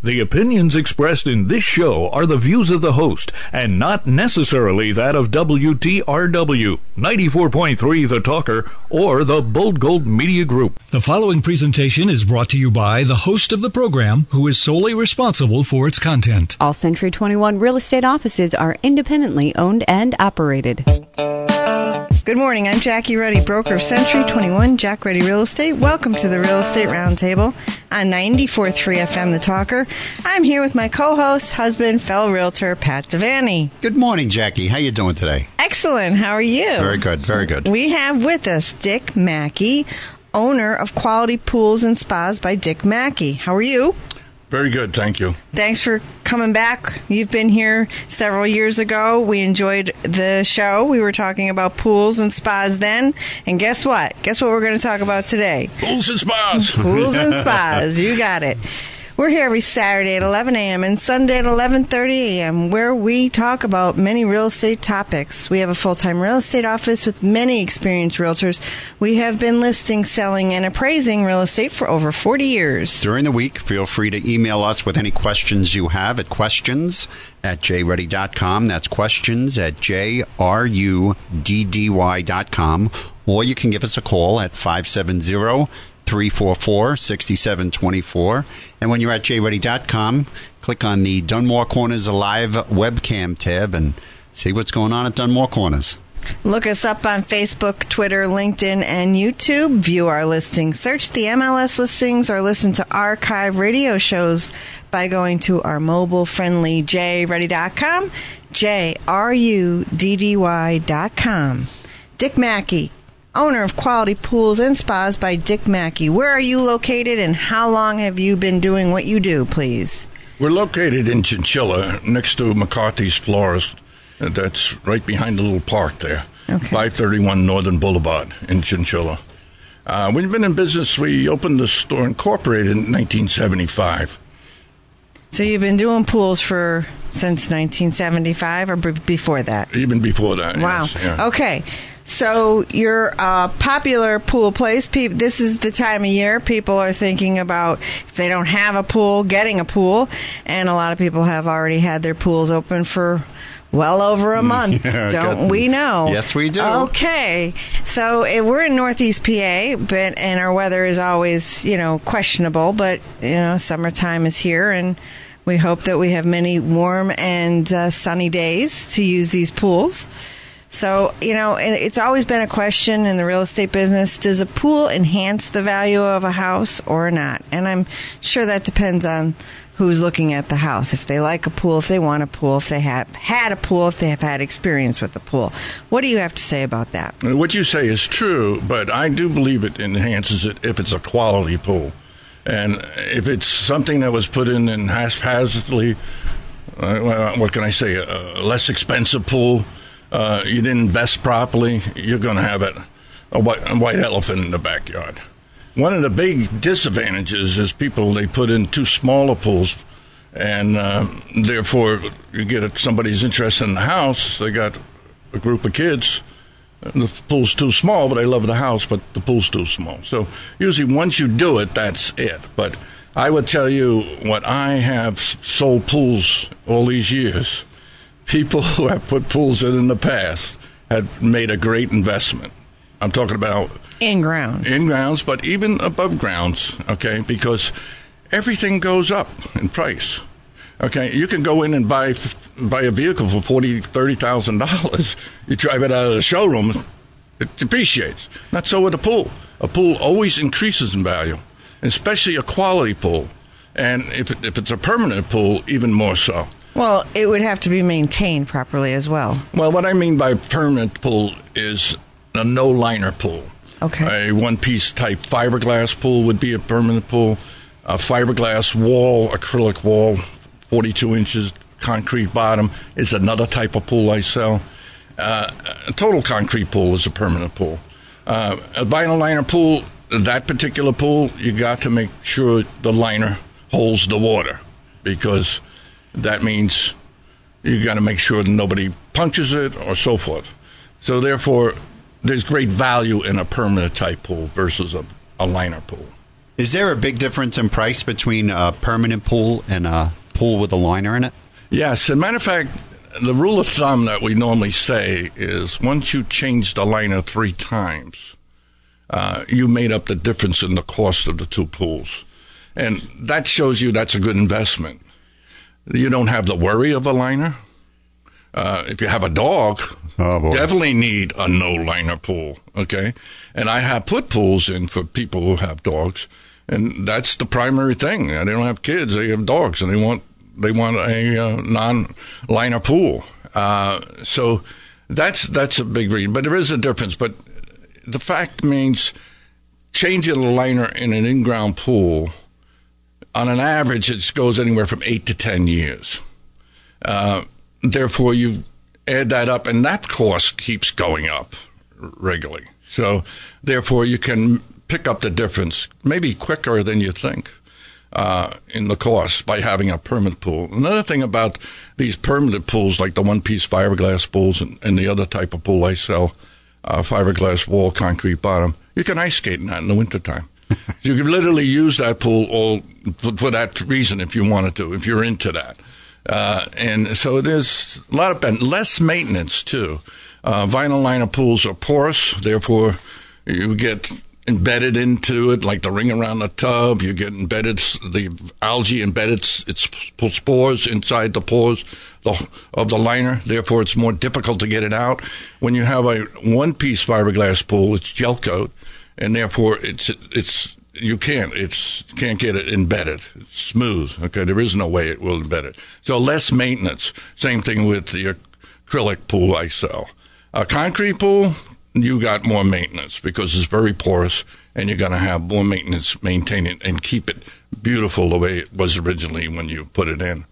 The opinions expressed in this show are the views of the host and not necessarily that of WTRW, 94.3 The Talker, or the Bold Gold Media Group. The following presentation is brought to you by the host of the program, who is solely responsible for its content. All Century 21 real estate offices are independently owned and operated. Good morning. I'm Jackie Reddy, broker of Century 21 Jack Reddy Real Estate. Welcome to the Real Estate Roundtable on 94.3 FM The Talker. I'm here with my co-host, husband, fellow realtor, Pat Devaney. Good morning, Jackie. How you doing today? Excellent. How are you? Very good, very good. We have with us Dick Mackey, owner of Quality Pools and Spas by Dick Mackey. How are you? Very good, thank you. Thanks for coming back. You've been here several years ago. We enjoyed the show. We were talking about pools and spas then. And guess what? Guess what we're going to talk about today? Pools and spas. Pools and spas. You got it. We're here every Saturday at 11 a.m. and Sunday at 11:30 a.m. where we talk about many real estate topics. We have a full-time real estate office with many experienced realtors. We have been listing, selling, and appraising real estate for over 40 years. During the week, feel free to email us with any questions you have at questions@jreddy.com. That's questions@jruddy.com. Or you can give us a call at 570-344-6724. And when you're at jreddy.com, click on the Dunmore Corners Live webcam tab and see what's going on at Dunmore Corners. Look us up on Facebook, Twitter, LinkedIn, and YouTube. View our listings. Search the MLS listings or listen to archive radio shows by going to our mobile-friendly jreddy.com, jruddy.com. Dick Mackey, owner of Quality Pools and Spas by Dick Mackey. Where are you located and how long have you been doing what you do, please? We're located in Chinchilla, next to McCarthy's Florist. That's right behind the little park there. Okay. 531 Northern Boulevard in Chinchilla. We've been in business. We opened the store incorporated in 1975. So you've been doing pools since 1975 or before that? Even before that, wow. Yes. Yeah. Okay. So you're a popular pool place. This is the time of year people are thinking about, if they don't have a pool, getting a pool. And a lot of people have already had their pools open for well over a month. Don't we know? Yes, we do. Okay. So we're in Northeast PA, and our weather is always, questionable. But, summertime is here, and we hope that we have many warm and sunny days to use these pools. So, it's always been a question in the real estate business, does a pool enhance the value of a house or not? And I'm sure that depends on who's looking at the house. If they like a pool, if they want a pool, if they have had a pool, if they have had experience with the pool. What do you have to say about that? What you say is true, but I do believe it enhances it if it's a quality pool. And if it's something that was put in haphazardly, what can I say, a less expensive pool, you didn't invest properly, you're going to have a white elephant in the backyard. One of the big disadvantages is they put in too smaller pools, and therefore you get somebody's interested in the house. They got a group of kids, and the pool's too small, but they love the house, but the pool's too small. So usually once you do it, that's it. But I would tell you what I have sold pools all these years. People who have put pools in the past had made a great investment. I'm talking about in grounds, but even above grounds, okay, because everything goes up in price. Okay, you can go in and buy a vehicle for $30,000. You drive it out of the showroom, it depreciates. Not so with a pool. A pool always increases in value, especially a quality pool. And if it's a permanent pool, even more so. Well, it would have to be maintained properly as well. Well, what I mean by permanent pool is a no-liner pool. Okay. A one-piece type fiberglass pool would be a permanent pool. A fiberglass wall, acrylic wall, 42 inches, concrete bottom is another type of pool I sell. A total concrete pool is a permanent pool. A vinyl liner pool, that particular pool, you got to make sure the liner holds the water, because that means you got to make sure that nobody punctures it or so forth. So therefore, there's great value in a permanent type pool versus a liner pool. Is there a big difference in price between a permanent pool and a pool with a liner in it? Yes. As a matter of fact, the rule of thumb that we normally say is once you change the liner 3 times, you made up the difference in the cost of the 2 pools. And that shows you that's a good investment. You don't have the worry of a liner. If you have a dog, definitely need a no-liner pool, okay? And I have put pools in for people who have dogs, and that's the primary thing. They don't have kids, they have dogs, and they want a non-liner pool. So that's a big reason. But there is a difference. But the fact means changing a liner in an in-ground pool, on an average, it goes anywhere from 8 to 10 years. Therefore, you add that up, and that cost keeps going up regularly. So, therefore, you can pick up the difference maybe quicker than you think in the cost by having a permanent pool. Another thing about these permanent pools, like the one-piece fiberglass pools and the other type of pool I sell, fiberglass wall, concrete bottom, you can ice skate in that in the wintertime. You can literally use that pool for that reason if you wanted to, if you're into that. And so there's a lot of less maintenance too. Vinyl liner pools are porous, therefore you get embedded into it like the ring around the tub. You get embedded, the algae embedded its spores inside the pores of the liner. Therefore, it's more difficult to get it out. When you have a one-piece fiberglass pool, it's gel coat, and therefore you can't get it embedded. It's smooth. Okay, there is no way it will embed it. So less maintenance. Same thing with the acrylic pool I sell. A concrete pool, you got more maintenance because it's very porous, and you're going to have more maintenance, maintain it, and keep it beautiful the way it was originally when you put it in.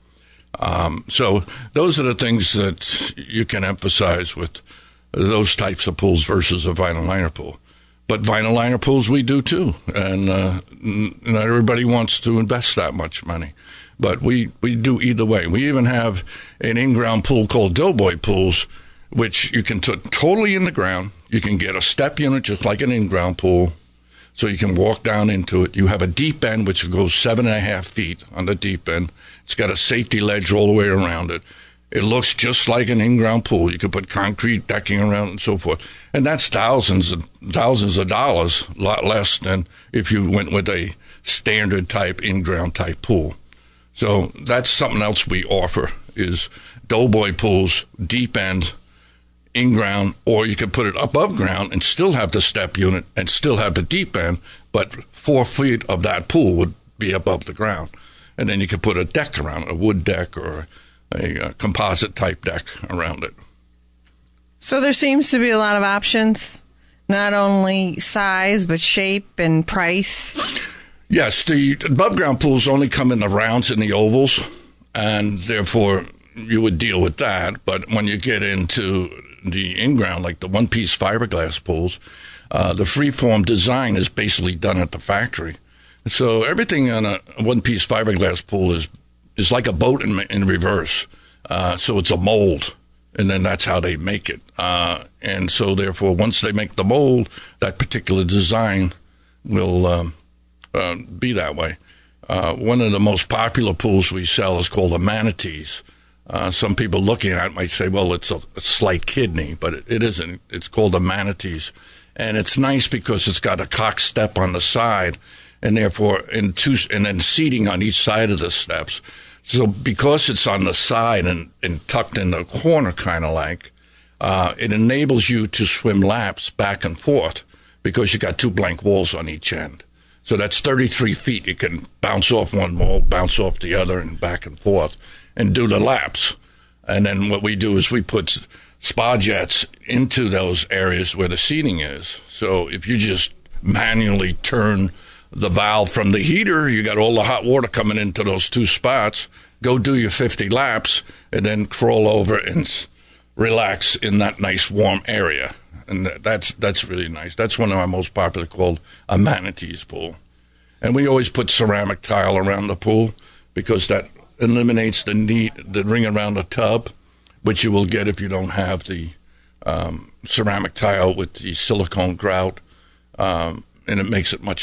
So those are the things that you can emphasize with those types of pools versus a vinyl liner pool. But vinyl liner pools we do too, and not everybody wants to invest that much money. But we do either way. We even have an in-ground pool called Doughboy pools, which you can put totally in the ground. You can get a step unit just like an in-ground pool, so you can walk down into it. You have a deep end, which goes 7.5 feet on the deep end. It's got a safety ledge all the way around it. It looks just like an in-ground pool. You could put concrete decking around it and so forth. And that's thousands of dollars, a lot less than if you went with a standard type in-ground type pool. So that's something else we offer is Doughboy pools, deep end, in-ground, or you can put it above ground and still have the step unit and still have the deep end, but 4 feet of that pool would be above the ground. And then you could put a deck around it, a wood deck or a composite type deck around it. So there seems to be a lot of options, not only size, but shape and price. Yes, the above ground pools only come in the rounds and the ovals, and therefore you would deal with that. But when you get into the in-ground, like the one-piece fiberglass pools, the freeform design is basically done at the factory. So everything on a one-piece fiberglass pool is like a boat in reverse. So it's a mold, and then that's how they make it. And so therefore, once they make the mold, that particular design will be that way. One of the most popular pools we sell is called the Manatees. Some people looking at it might say, well, it's a slight kidney, but it isn't. It's called the Manatees. And it's nice because it's got a cock step on the side, and therefore, and then seating on each side of the steps. So because it's on the side and tucked in the corner kind of like, it enables you to swim laps back and forth because you got 2 blank walls on each end. So that's 33 feet. You can bounce off one wall, bounce off the other, and back and forth, and do the laps. And then what we do is we put spa jets into those areas where the seating is. So if you just manually turn the valve from the heater, you got all the hot water coming into those 2 spots, go do your 50 laps, and then crawl over and relax in that nice warm area. And that's really nice. That's one of our most popular, called a Manatees pool. And we always put ceramic tile around the pool because that eliminates the ring around the tub, which you will get if you don't have the ceramic tile with the silicone grout, and it makes it much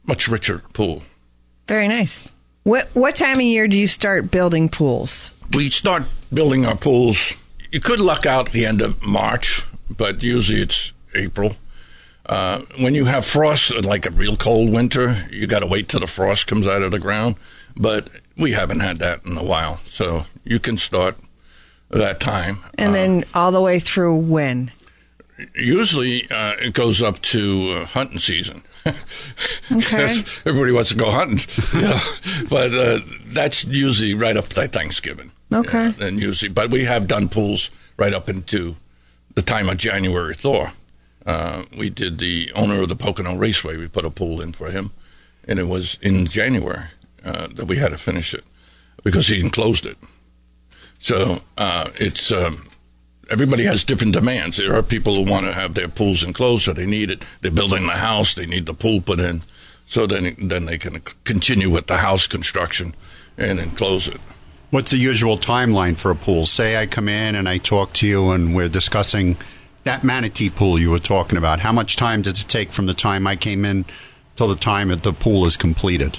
much richer pool. Very nice. What time of year do you start building pools? We start building our pools. You could luck out the end of March, but usually it's April. When you have frost, like a real cold winter, you got to wait till the frost comes out of the ground. But we haven't had that in a while, so you can start that time. And then all the way through when? Usually it goes up to hunting season. Okay. Everybody wants to go hunting, but that's usually right up to Thanksgiving. Okay. And usually, but we have done pools right up into the time of January thaw. We did the owner of the Pocono Raceway. We put a pool in for him, and it was in January that we had to finish it because he enclosed it. So it's everybody has different demands. There are people who want to have their pools enclosed, so they need it. They're building the house, they need the pool put in, so then they can continue with the house construction and enclose it. What's the usual timeline for a pool? Say I come in and I talk to you and we're discussing that manatee pool you were talking about. How much time does it take from the time I came in till the time that the pool is completed?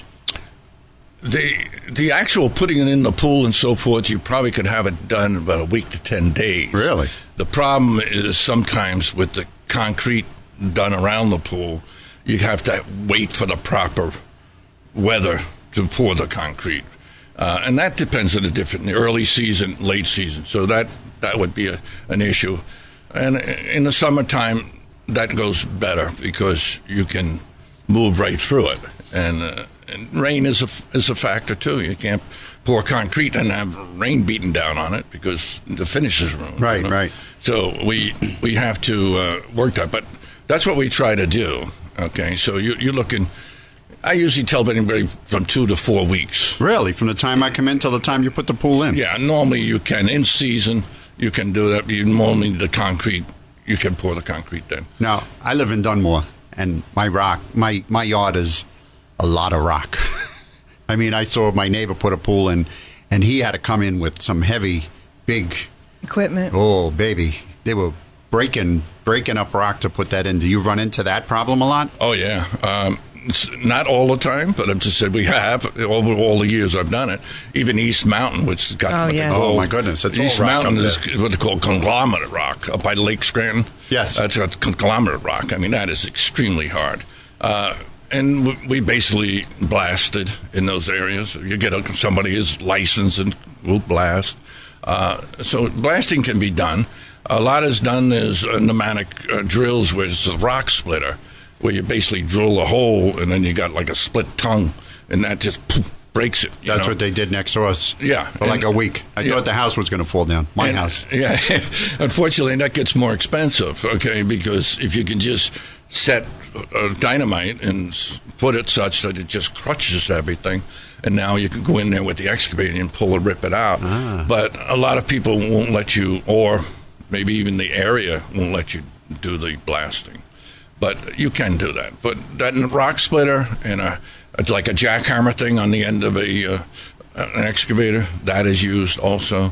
The actual putting it in the pool and so forth, you probably could have it done in about a week to 10 days. Really? The problem is sometimes with the concrete done around the pool, you have to wait for the proper weather to pour the concrete. And that depends on the early season, late season. So that would be an issue. And in the summertime, that goes better because you can move right through it. And rain is a factor too. You can't pour concrete and have rain beating down on it because the finish is ruined. Right, right. So we have to work that, but that's what we try to do. Okay, so you're looking. I usually tell anybody from 2 to 4 weeks. Really, from the time I come in till the time you put the pool in? Yeah, normally you can in season. You can do that. You normally the concrete. You can pour the concrete then. Now I live in Dunmore, and my yard is a lot of rock. I mean, I saw my neighbor put a pool in, and he had to come in with some heavy, big equipment. Oh, baby. They were breaking up rock to put that in. Do you run into that problem a lot? Oh, yeah. It's not all the time, but I'm just saying we have over all the years I've done it. Even East Mountain, which has got oh my goodness, it's East all rock Mountain up there. is what they call conglomerate rock up by Lake Scranton. Yes, that's a conglomerate rock. I mean, that is extremely hard. And we basically blasted in those areas. You get somebody is licensed and will blast. So blasting can be done. A lot is done as pneumatic drills, where it's a rock splitter, where you basically drill a hole and then you got like a split tongue, and that just breaks it. That's what they did next to us. Yeah, for like a week. I thought the house was going to fall down. My house. Yeah, unfortunately, that gets more expensive. Okay, because if you can just set dynamite and put it such that it just crushes everything, and now you can go in there with the excavator and rip it out. But a lot of people won't let you, or maybe even the area won't let you do the blasting. But you can do that. But that rock splitter and like a jackhammer thing on the end of an excavator, that is used also.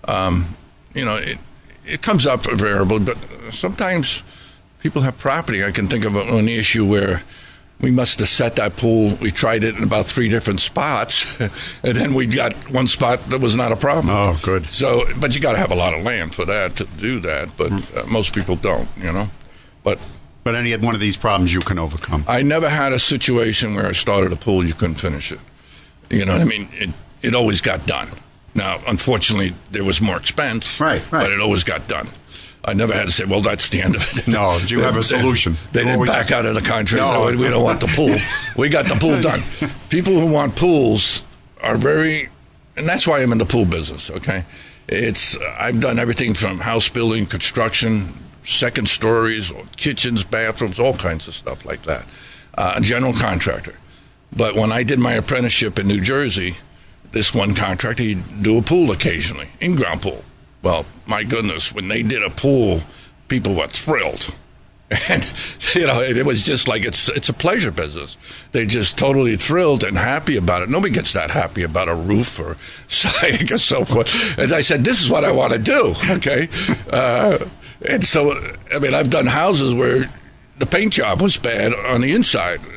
It comes up variable, but sometimes people have property. I can think of an issue where we must have set that pool. We tried it in about 3 different spots, and then we got one spot that was not a problem. Oh, good. So, but you got to have a lot of land for that to do that. But most people don't, But any one of these problems you can overcome. I never had a situation where I started a pool, you couldn't finish it. You know what I mean? It always got done. Now, unfortunately, there was more expense, right. But it always got done. I never had to say, well, that's the end of it. No, do you have a solution? They didn't back out of the contract. No, we don't want the pool. We got the pool done. People who want pools are and that's why I'm in the pool business, okay? I've done everything from house building, construction, second stories, kitchens, bathrooms, all kinds of stuff like that. A general contractor. But when I did my apprenticeship in New Jersey, this one contractor, he'd do a pool occasionally, in-ground pool. Well, my goodness, when they did a pool, people were thrilled. And, it was just like it's a pleasure business. They're just totally thrilled and happy about it. Nobody gets that happy about a roof or siding or so forth. And I said, this is what I want to do, okay? And so, I've done houses where the paint job was bad on the inside. And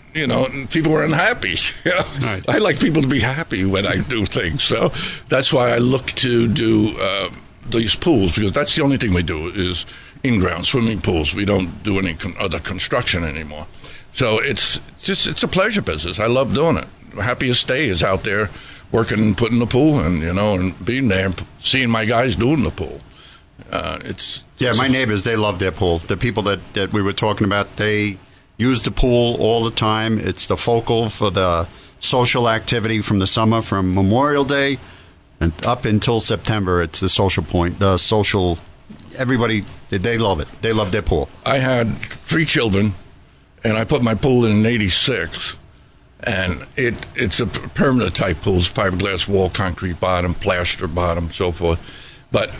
people are unhappy. Right. I like people to be happy when I do things. So that's why I look to do these pools, because that's the only thing we do is in-ground swimming pools. We don't do any other construction anymore. So it's a pleasure business. I love doing it. Happiest day is out there working and putting the pool and, and being there and seeing my guys doing the pool. My neighbors, they love their pool. The people that we were talking about, they use the pool all the time. It's the focal for the social activity from the summer, from Memorial Day and up until September. It's the social point, everybody, they love it. They love their pool. I had 3 children, and I put my pool in 86, and it's a permanent type pool. It's fiberglass wall, concrete bottom, plaster bottom, so forth. But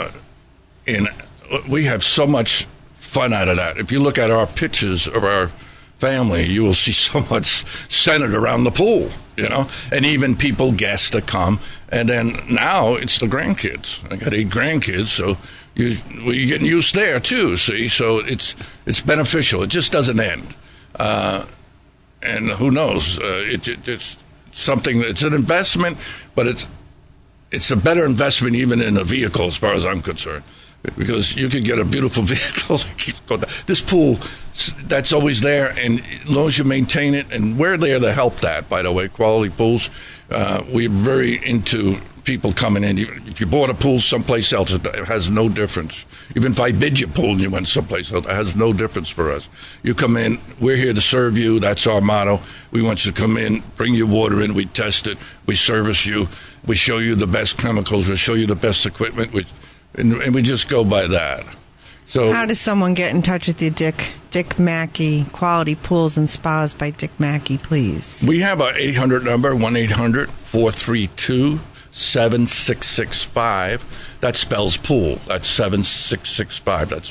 we have so much fun out of that. If you look at our pictures of our family, you will see so much centered around the pool, and even guests that come. And then now it's the grandkids. I got 8 grandkids, so you're getting used there too, see? So it's beneficial. It just doesn't end. And who knows? It's something, it's an investment, but it's a better investment even in a vehicle as far as I'm concerned. Because you can get a beautiful vehicle. This pool, that's always there, and as long as you maintain it, and we're there to help that, by the way, Quality Pools. We're very into people coming in. If you bought a pool someplace else, it has no difference. Even if I bid you a pool and you went someplace else, it has no difference for us. You come in, we're here to serve you. That's our motto. We want you to come in, bring your water in, we test it, we service you, we show you the best chemicals, we show you the best equipment, and we just go by that. So, how does someone get in touch with you, Dick Mackey, Quality Pools and Spas by Dick Mackey, please? We have our 800 number, 1-800-432-7665. That spells pool. That's 7665. That's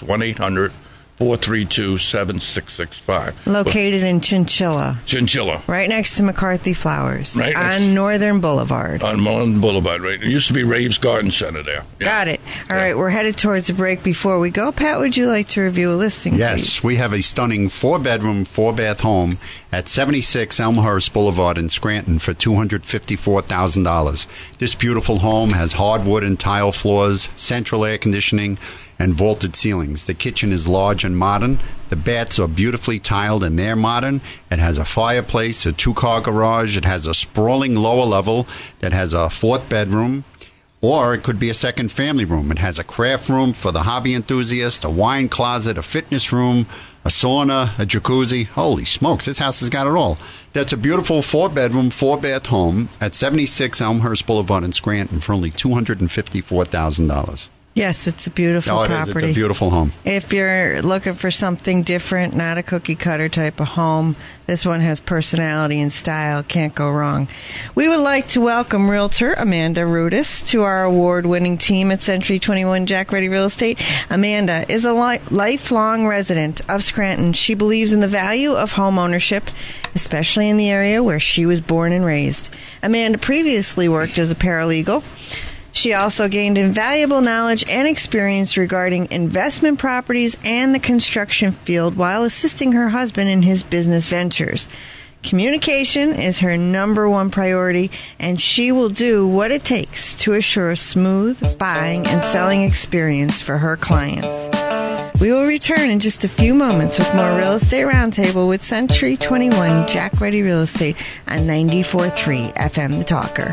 1-800-432-7665. Located in Chinchilla. Chinchilla. Right next to McCarthy Flowers. Right on Northern Boulevard. On Northern Boulevard, right. It used to be Raves Garden Center there. Yeah. Got it. All right, we're headed towards a break. Before we go, Pat, would you like to review a listing, Yes, please? We have a stunning 4-bedroom, 4-bath home at 76 Elmhurst Boulevard in Scranton for $254,000. This beautiful home has hardwood and tile floors, central air conditioning, and vaulted ceilings. The kitchen is large and modern. The baths are beautifully tiled and they're modern. It has a fireplace, a 2-car garage. It has a sprawling lower level that has a 4th bedroom, or it could be a second family room. It has a craft room for the hobby enthusiast, a wine closet, a fitness room, a sauna, a jacuzzi. Holy smokes, this house has got it all. That's a beautiful 4-bedroom, 4-bath home at 76 Elmhurst Boulevard in Scranton for only $254,000. Yes, it's a beautiful property. It's a beautiful home. If you're looking for something different, not a cookie-cutter type of home, this one has personality and style. Can't go wrong. We would like to welcome Realtor Amanda Rudis to our award-winning team at Century 21 Jack Ready Real Estate. Amanda is a lifelong resident of Scranton. She believes in the value of home ownership, especially in the area where she was born and raised. Amanda previously worked as a paralegal. She also gained invaluable knowledge and experience regarding investment properties and the construction field while assisting her husband in his business ventures. Communication is her number one priority, and she will do what it takes to assure a smooth buying and selling experience for her clients. We will return in just a few moments with more Real Estate Roundtable with Century 21 Jack Ready Real Estate on 94.3 FM The Talker.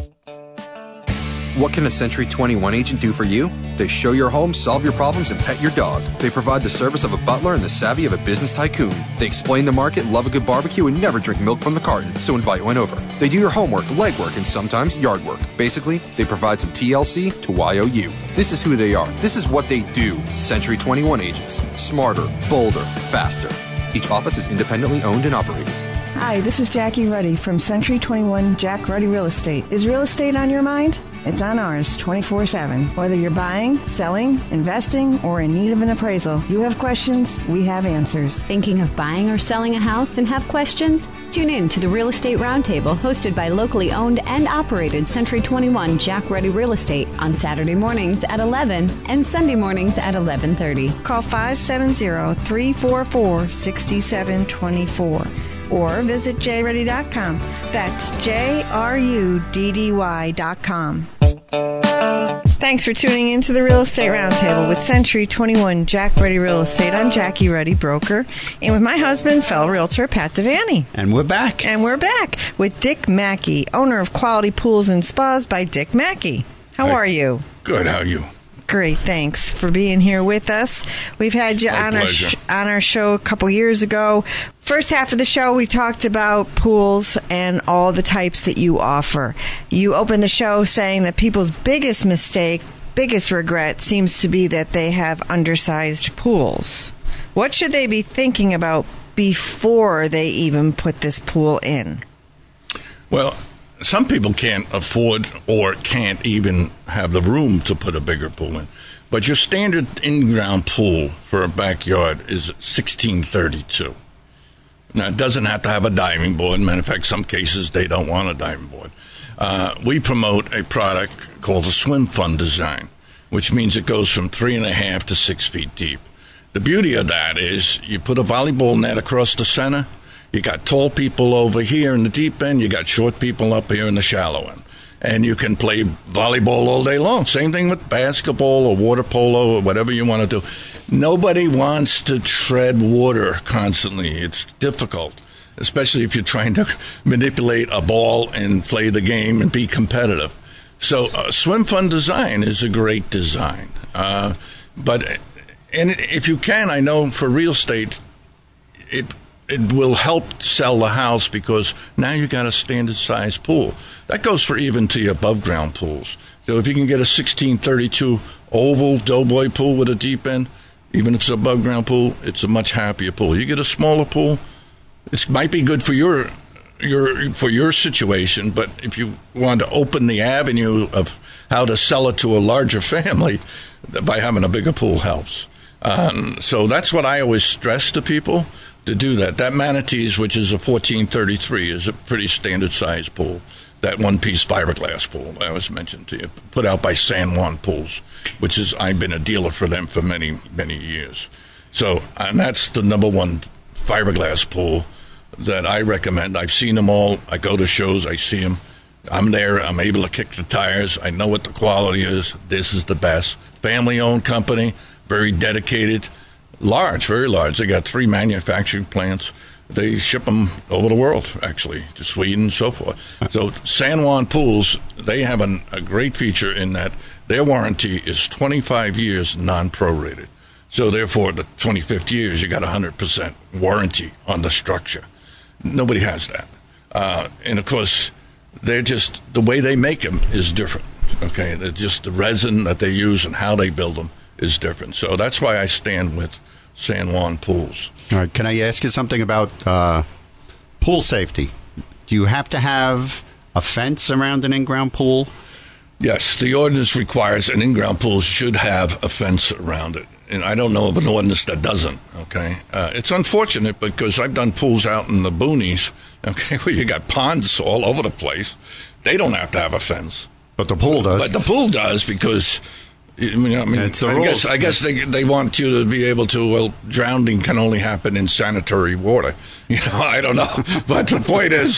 What can a Century 21 agent do for you? They show your home, solve your problems, and pet your dog. They provide the service of a butler and the savvy of a business tycoon. They explain the market, love a good barbecue, and never drink milk from the carton, so invite one over. They do your homework, legwork, and sometimes yard work. Basically, they provide some TLC to YOU. This is who they are. This is what they do. Century 21 agents. Smarter, bolder, faster. Each office is independently owned and operated. Hi, this is Jackie Ruddy from Century 21 Jack Ruddy Real Estate. Is real estate on your mind? It's on ours 24/7. Whether you're buying, selling, investing, or in need of an appraisal, you have questions, we have answers. Thinking of buying or selling a house and have questions? Tune in to the Real Estate Roundtable hosted by locally owned and operated Century 21 Jack Ready Real Estate on Saturday mornings at 11 and Sunday mornings at 11:30. Call 570-344-6724. or visit jruddy.com. That's JRUDDY.com. Thanks for tuning in to the Real Estate Roundtable with Century 21 Jack Ruddy Real Estate. I'm Jackie Ruddy, broker, and with my husband, fellow realtor Pat Devaney. And we're back. And we're back with Dick Mackey, owner of Quality Pools and Spas by Dick Mackey. How are you? Good. How are you? Great. Thanks for being here with us. We've had you on our show a couple years ago. First half of the show, we talked about pools and all the types that you offer. You opened the show saying that people's biggest mistake, biggest regret seems to be that they have undersized pools. What should they be thinking about before they even put this pool in? Well, some people can't afford or can't even have the room to put a bigger pool in. But your standard in-ground pool for a backyard is 1632. Now, it doesn't have to have a diving board. Matter of fact, some cases they don't want a diving board. We promote a product called the Swim Fun design, which means it goes from 3.5 to 6 feet deep. The beauty of that is you put a volleyball net across the center. You got tall people over here in the deep end. You got short people up here in the shallow end. And you can play volleyball all day long. Same thing with basketball or water polo or whatever you want to do. Nobody wants to tread water constantly. It's difficult, especially if you're trying to manipulate a ball and play the game and be competitive. So Swim Fun design is a great design. But if you can, I know for real estate, it will help sell the house because now you got a standard size pool. That goes for even to your above ground pools. So if you can get a 1632 oval doughboy pool with a deep end, even if it's an above ground pool, it's a much happier pool. You get a smaller pool, it might be good for your situation, but if you want to open the avenue of how to sell it to a larger family, by having a bigger pool helps. So that's what I always stress to people, to do that. That Manatees, which is a 1433, is a pretty standard size pool. That one-piece fiberglass pool I was mentioned to you, put out by San Juan Pools, which is, I've been a dealer for them for many, many years. So, and that's the number one fiberglass pool that I recommend. I've seen them all. I go to shows. I see them. I'm there. I'm able to kick the tires. I know what the quality is. This is the best. Family-owned company, very dedicated. Large, very large. They got 3 manufacturing plants. They ship them over the world, actually, to Sweden and so forth. So San Juan Pools, they have a great feature in that their warranty is 25 years non-prorated. So therefore, the 25th years, you got 100% warranty on the structure. Nobody has that. And, of course, they're just, the way they make them is different. Okay, they're just the resin that they use and how they build them is different. So that's why I stand with San Juan Pools. All right. Can I ask you something about pool safety? Do you have to have a fence around an in-ground pool? Yes, the ordinance requires an in-ground pool should have a fence around it. And I don't know of an ordinance that doesn't, okay? It's unfortunate because I've done pools out in the boonies, okay, where you got ponds all over the place. They don't have to have a fence. But the pool does. But the pool does because... It's the rules. I guess they want you to be able to, well, drowning can only happen in sanitary water. I don't know. But the point is,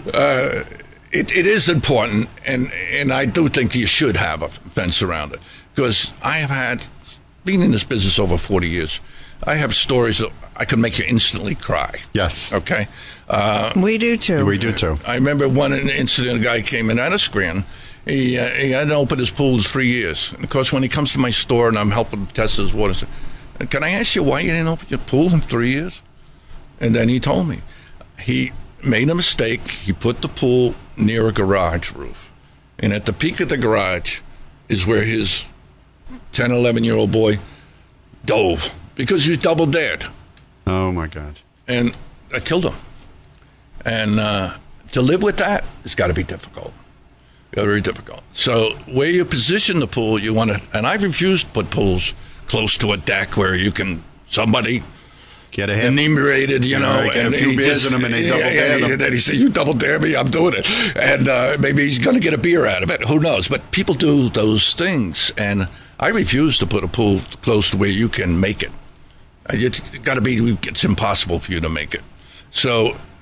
it is important, and I do think you should have a fence around it. Because I have had, being in this business over 40 years, I have stories that I can make you instantly cry. Yes. Okay? We do too. We do too. I remember one incident, a guy came in out of Scranton. He hadn't opened his pool in 3 years. And, of course, when he comes to my store and I'm helping test his water, I said, can I ask you why you didn't open your pool in 3 years? And then he told me. He made a mistake. He put the pool near a garage roof. And at the peak of the garage is where his 10, 11-year-old boy dove because he was double dared. Oh, my God. And I killed him. And to live with that, it's got to be difficult. Very difficult. So where you position the pool, you want to, and I've refused to put pools close to a deck where you can, somebody get a hit, inebriated, get a few beers in them and they double dare them. And then he said, you double dare me, I'm doing it. And maybe he's going to get a beer out of it. Who knows? But people do those things. And I refuse to put a pool close to where you can make it. It's got to be, it's impossible for you to make it. So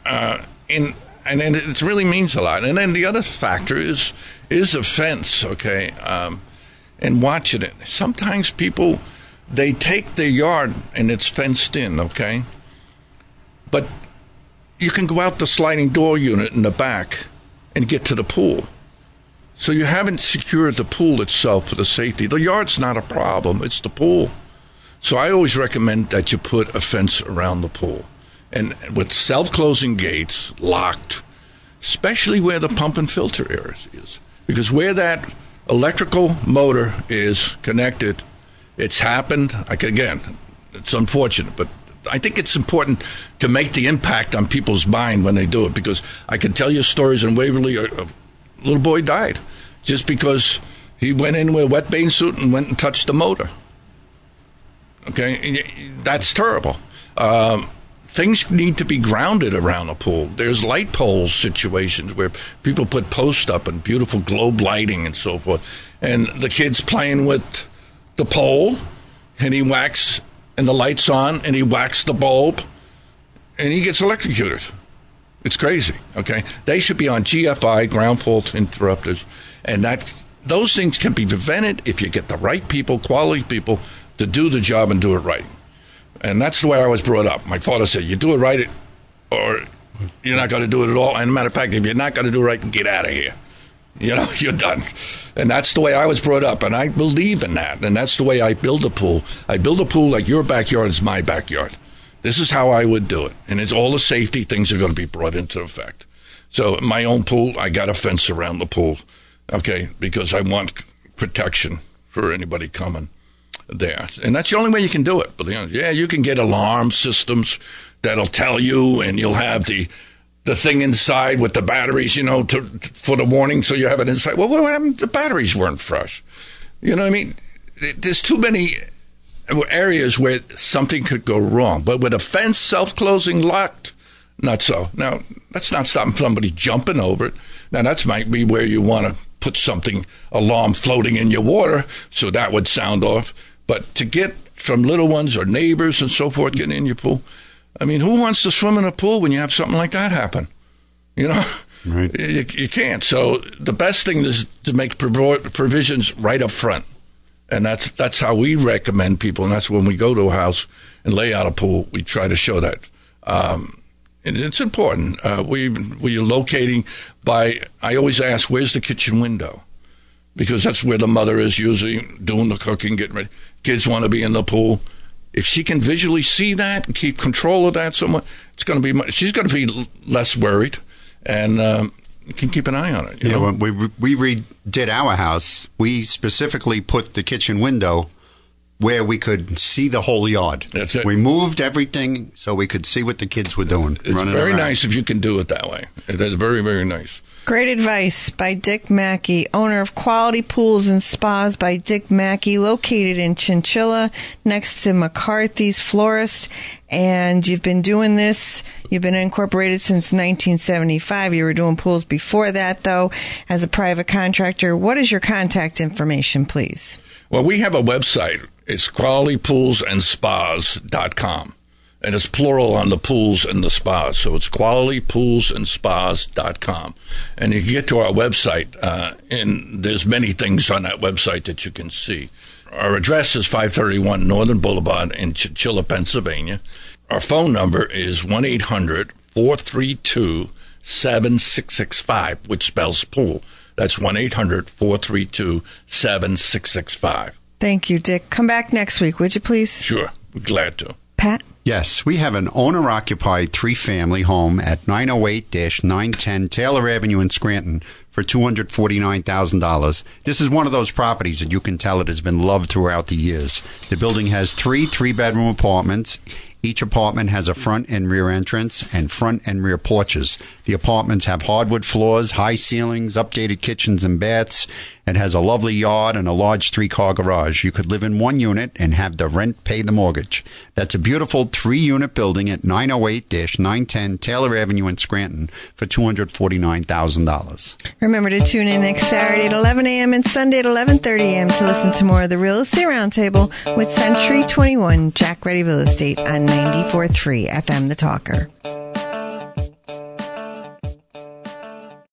and then it really means a lot. And then the other factor is a fence, okay, and watching it. Sometimes people, they take their yard and it's fenced in, okay, but you can go out the sliding door unit in the back and get to the pool. So you haven't secured the pool itself for the safety. The yard's not a problem, it's the pool. So I always recommend that you put a fence around the pool. And with self-closing gates, locked, especially where the pump and filter area is. Because where that electrical motor is connected, it's happened. Again, it's unfortunate, but I think it's important to make the impact on people's mind when they do it. Because I can tell you stories in Waverly, a little boy died just because he went in with a wet bathing suit and went and touched the motor. Okay, that's terrible. Things need to be grounded around a pool. There's light pole situations where people put posts up and beautiful globe lighting and so forth. And the kid's playing with the pole, and he whacks, and the light's on, and he whacks the bulb, and he gets electrocuted. It's crazy, okay? They should be on GFI, ground fault interrupters, and those things can be prevented if you get the right people, quality people, to do the job and do it right. And that's the way I was brought up. My father said, you do it right or you're not going to do it at all. And as a matter of fact, if you're not going to do it right, get out of here. You know, you're done. And that's the way I was brought up. And I believe in that. And that's the way I build a pool. I build a pool like your backyard is my backyard. This is how I would do it. And it's all the safety things are going to be brought into effect. So in my own pool, I got a fence around the pool, okay, because I want protection for anybody coming there. And that's the only way you can do it. But yeah, you can get alarm systems that'll tell you, and you'll have the thing inside with the batteries, you know, for the warning, so you have it inside. Well, what happened? The batteries weren't fresh. You know what I mean? There's too many areas where something could go wrong. But with a fence, self-closing, locked, not so. Now, that's not stopping somebody jumping over it. Now, that might be where you want to put something, alarm floating in your water, so that would sound off. But to get from little ones or neighbors and so forth getting in your pool, I mean, who wants to swim in a pool when you have something like that happen? You know, right. You can't. So the best thing is to make provisions right up front. And that's how we recommend people. And that's when we go to a house and lay out a pool, we try to show that. And it's important. We're locating by, I always ask, where's the kitchen window? Because that's where the mother is usually doing the cooking, getting ready. Kids want to be in the pool. If she can visually see that and keep control of that somewhat, it's going to be, she's going to be less worried, and you can keep an eye on it. When we redid our house, we specifically put the kitchen window where we could see the whole yard. That's it. We moved everything so we could see what the kids were doing. It's very nice if you can do it that way. It is very, very nice. Great advice by Dick Mackey, owner of Quality Pools and Spas by Dick Mackey, located in Chinchilla next to McCarthy's Florist. And you've been doing this. You've been incorporated since 1975. You were doing pools before that, though, as a private contractor. What is your contact information, please? Well, we have a website. It's qualitypoolsandspas.com. And it's plural on the pools and the spas. So it's qualitypoolsandspas.com. And you can get to our website, and there's many things on that website that you can see. Our address is 531 Northern Boulevard in Chinchilla, Pennsylvania. Our phone number is 1-800-432-7665, which spells pool. That's 1-800-432-7665. Thank you, Dick. Come back next week, would you please? Sure. We're glad to. Pat? Yes, we have an owner-occupied three-family home at 908-910 Taylor Avenue in Scranton for $249,000. This is one of those properties that you can tell it has been loved throughout the years. The building has three-bedroom apartments. Each apartment has a front and rear entrance and front and rear porches. The apartments have hardwood floors, high ceilings, updated kitchens and baths. It has a lovely yard and a large 3-car garage. You could live in one unit and have the rent pay the mortgage. That's a beautiful 3-unit building at 908-910 Taylor Avenue in Scranton for $249,000. Remember to tune in next Saturday at 11 a.m. and Sunday at 11:30 a.m. to listen to more of the Real Estate Roundtable with Century 21 Jack Ready Real Estate on 94.3 FM The Talker.